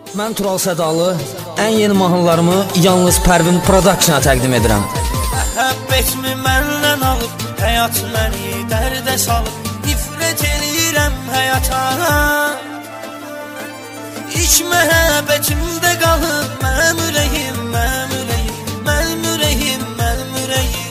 Mən Tural Sədalı, ən yeni mahnılarımı yalnız Pərvin Production-a təqdim edirəm. Məhəbbətimi məndən alıb, həyat məni dərdə salıb, nifrət eləyirəm həyata. İç məhəbbətimdə qalıb, mənim ürəyim, mənim ürəyim, mənim ürəyim, mənim ürəyim.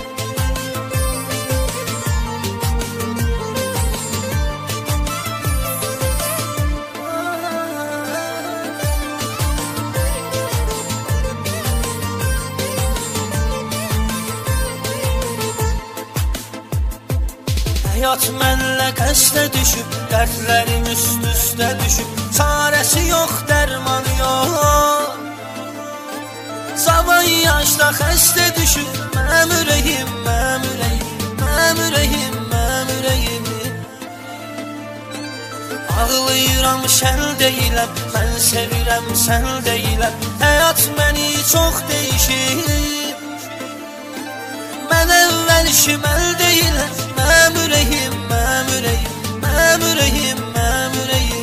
Həyat mənlə qəsdə düşüb, dərdlərim üst-üstə düşüb, çarəsi yox, dərmanı yox. Zavan yaşda xəstə düşüb, mənim ürəyim, mənim ürəyim, mənim ürəyim, mənim ürəyim. Ağlayıram, şən deyiləm, mən sevirəm, sən deyiləm. Həyat məni çox dəyişib, mən əvvəl şiməl deyiləm. Mənim ürəyim, mənim ürəyim, mənim ürəyim, mənim ürəyim.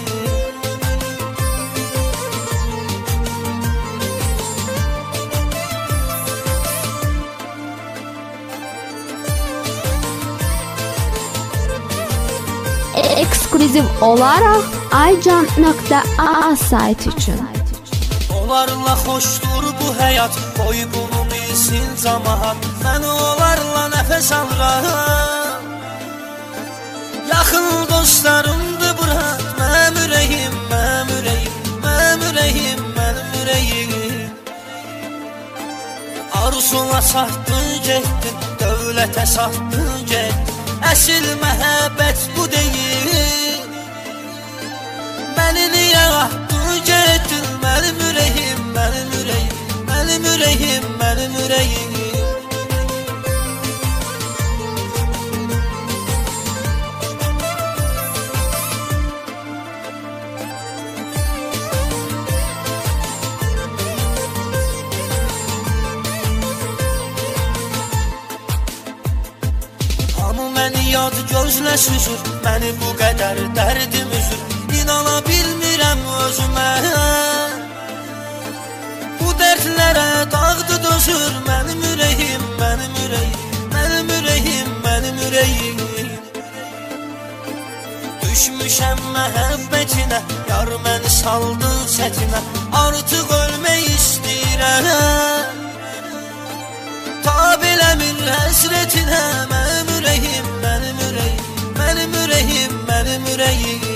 Eksklüziv olaraq aycan.a sayt üçün. Onlarla xoşdur bu həyat, boy bunu bilsin camaat. Mən onlarla nəfəs alıram, yaxın dostlarımdır bura. Mənim ürəyim, mənim ürəyim, mənim ürəyim, mənim ürəyim. Arzuna satdın getdin, dövlətə satdın getdin. Əsil məhəbbət bu deyil, məni niyə atdın getdin? Mənim ürəyim, mənim ürəyim, mənim ürəyim, mənim ürəyim. Hamı məni yad gözlə süzür, məni bu qədər dərdim üzür. İnana bilmirəm özümə, bu dərdlərə dağdı dözür. Mənim ürəyim, mənim ürəyim, mənim ürəyim, mənim ürəyim. Düşmüşəm məhəbbətinə, yar məni saldı çətinə. Artıq ölmək istəyirəm, tab eləmir həsrətinə. Mənim ürəyim, mənim ürəyim, mənim ürəyim, mənim ürəyim.